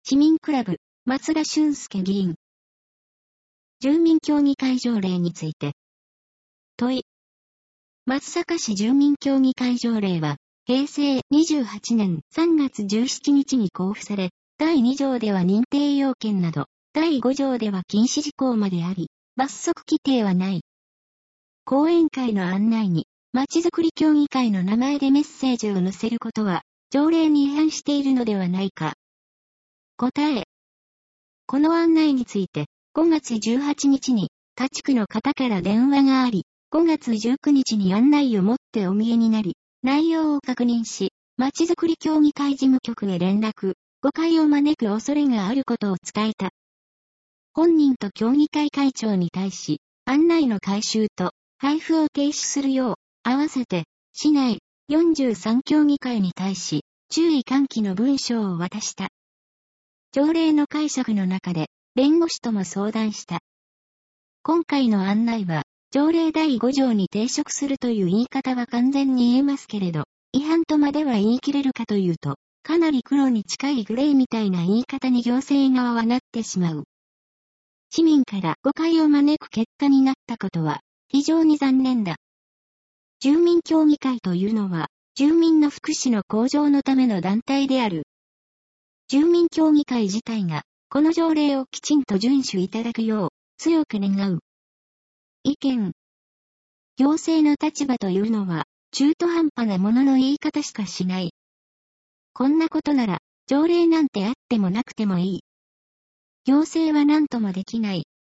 市民クラブ、松田俊介議員。住民協議会条例について。問い。松阪市住民協議会条例は、平成28年3月17日に公布され、第2条では認定要件など、第5条では禁止事項まであり、罰則規定はない。講演会の案内に、まちづくり協議会の名前でメッセージを載せることは、条例に違反しているのではないか。答え。この案内について、5月18日に、他地区の方から電話があり、5月19日に案内を持ってお見えになり、内容を確認し、まちづくり協議会事務局へ連絡、誤解を招く恐れがあることを伝えた。本人と協議会会長に対し、案内の回収と配布を停止するよう、合わせて、市内43協議会に対し、注意喚起の文書を渡した。条例の解釈の中で、弁護士とも相談した。今回の案内は、条例第5条に抵触するという言い方は完全に言えますけれど、違反とまでは言い切れるかというと、かなり黒に近いグレーみたいな言い方に行政側はなってしまう。市民から誤解を招く結果になったことは、非常に残念だ。住民協議会というのは、住民の福祉の向上のための団体である。住民協議会自体が、この条例をきちんと遵守いただくよう、強く願う。意見。行政の立場というのは、中途半端なものの言い方しかしない。こんなことなら、条例なんてあってもなくてもいい。行政は何ともできない。